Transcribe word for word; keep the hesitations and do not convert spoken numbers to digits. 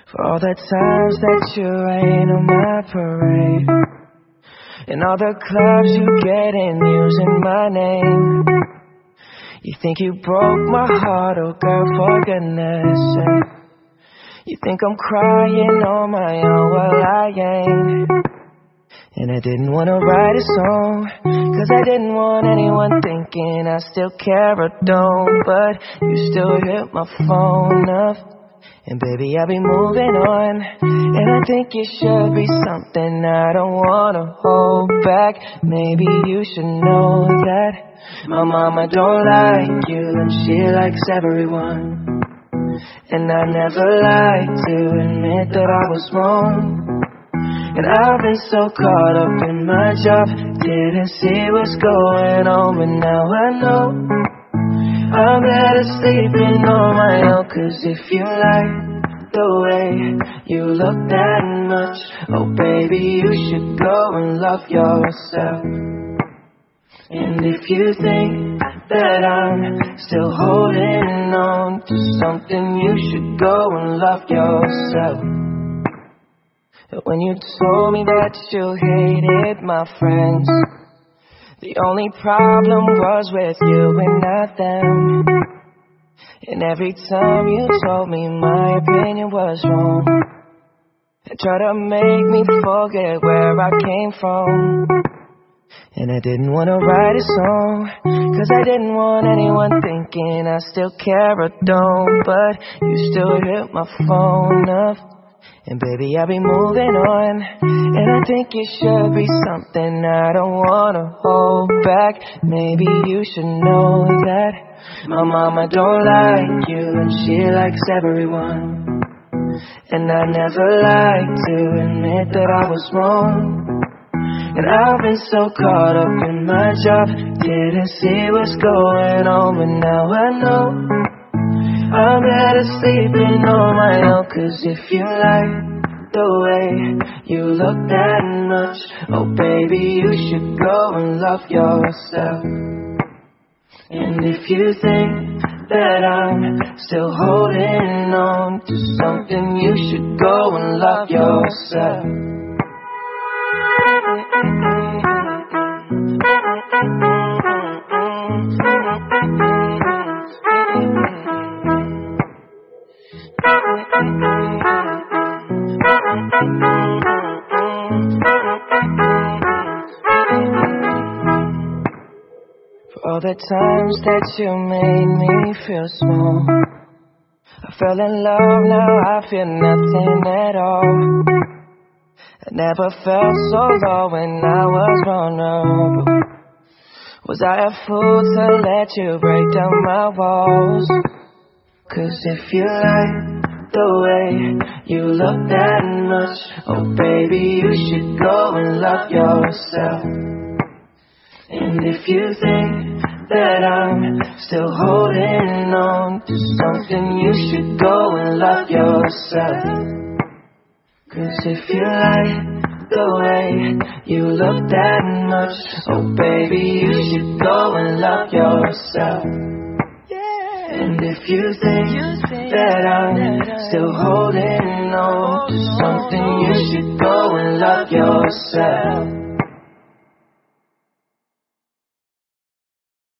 For all the times that you rain on my parade, and all the clubs you get in using my name. You think you broke my heart, oh girl, for goodness sake. You think I'm crying on my own, well I ain't. And I didn't wanna write a song, cause I didn't want anyone thinking I still care or don't. But you still hit my phone up, and baby, I'll be moving on. And I think it should be something I don't wanna hold back. Maybe you should know that my mama don't like you, and she likes everyone. And I never like to admit that I was wrong. And I've been so caught up in my job, didn't see what's going on. But now I know I'm better sleeping on my own. Cause if you like the way you look that much, oh baby, you should go and love yourself. And if you think that I'm still holding on to something, you should go and love yourself. When you told me that you hated my friends, the only problem was with you and not them. And every time you told me my opinion was wrong, and tried to make me forget where I came from. And I didn't want to write a song, cause I didn't want anyone thinking I still care or don't. But you still hit my phone up, and baby, I'll be moving on. And I think it should be something I don't wanna hold back. Maybe you should know that my mama don't like you, and she likes everyone. And I never like to admit that I was wrong. And I've been so caught up in my job, didn't see what's going on. But now I know I'm better sleeping on my own. Cause if you like the way you look that much, oh baby, you should go and love yourself. And if you think that I'm still holding on to something, you should go and love yourself. For all the times that you made me feel small, I fell in love, now I feel nothing at all. I never felt so low when I was vulnerable. Was I a fool to let you break down my walls? Cause if you like the way you look that much, oh baby, you should go and love yourself. And if you think that I'm still holding on to something, you should go and love yourself. Cause if you like the way you look that much, oh baby, you should go and love yourself. And if you think that I'm still holding on to something, you should go and love yourself.